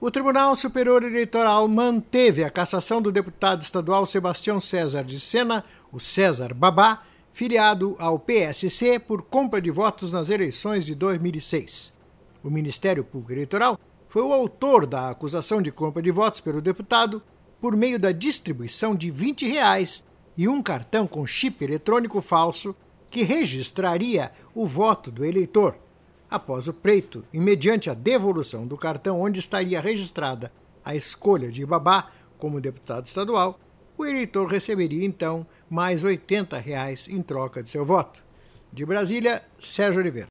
O Tribunal Superior Eleitoral manteve a cassação do deputado estadual Sebastião César de Sena, o César Babá, filiado ao PSC por compra de votos nas eleições de 2006. O Ministério Público Eleitoral foi o autor da acusação de compra de votos pelo deputado por meio da distribuição de R$20 e um cartão com chip eletrônico falso que registraria o voto do eleitor. Após o pleito e mediante a devolução do cartão onde estaria registrada a escolha de Babá como deputado estadual, o eleitor receberia então mais R$80 em troca de seu voto. De Brasília, Sérgio Oliveira.